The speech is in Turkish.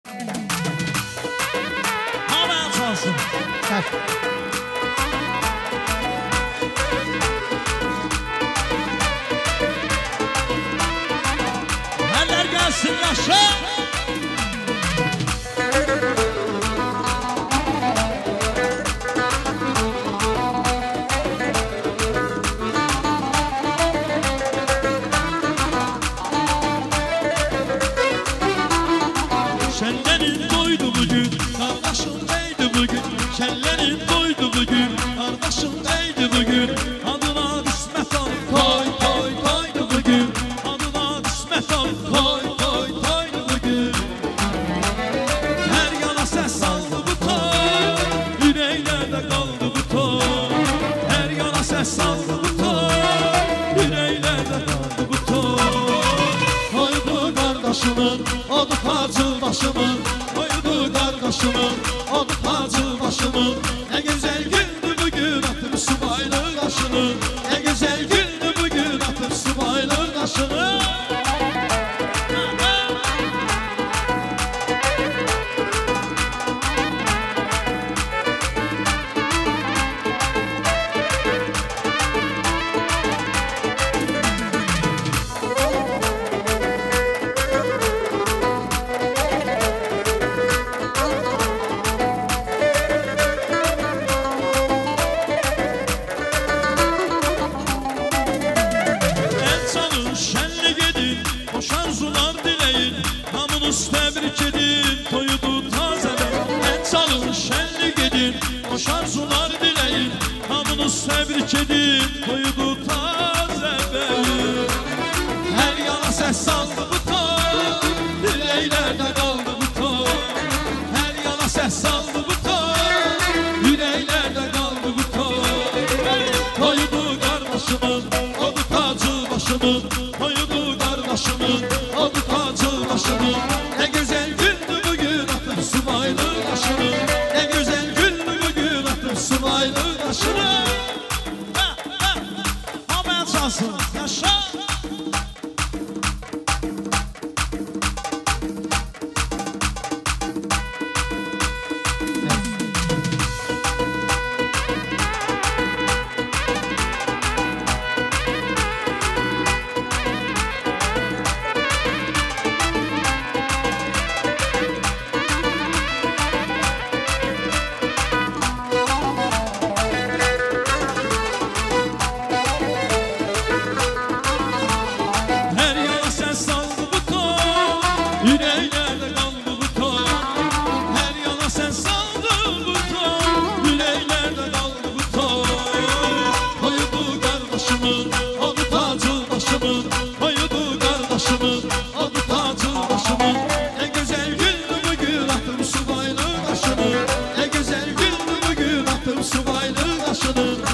Havaya çalsın. Çək. Eller gelsin yaşa. Şenlerin doydu bugün, kardeşim neydi bugün? Şenlerin doydu bugün, kardeşim neydi bugün? Adına kısmet al, koy koy koydu bugün. Adına kısmet al, koy koy koydu bugün. Her yana ses saldı bu toy, yüreklerde kaldı bu toy. Her yana ses saldı bu toy, yüreklerde kaldı bu toy. Koydu kardeşimin, odu tacı başımın. Koydu kardeşimin, odu tacı başımın. Ne güzel gündü bugün atım subaylı kaşını. Ne güzel gündü bugün atım subaylı kaşını. Arzular dileyin, hamınız tebrik edin, toyudu tazeden. En çalın şenlik edin, hoş arzular dileyin, hamınız tebrik edin, toyudu tazeden. Her yana ses saldı bu toy, yüreklerde kaldı bu toy. Her yana ses saldı bu toy, yüreklerde kaldı bu toy. Toyudu kardeşimin, odu tacı başımın. Toyudu kardeşimin, odu tacı başımın. Ne güzel gündü bugün atım subaylı kaşını. Ne güzel gündü bugün atım subaylı kaşını. Havaya çalsın, yaşa. Yüreklerde kaldı bu toy. Her yana sen saldın bu toy. Yüreklerde kaldı bu toy. Koydu kardeşimin, odu tacı başımın. Koydu kardeşimin, odu tacı başımın. Ne güzel gündü bugün atım subaylı kaşını. Ne güzel gündü bugün atım subaylı kaşını.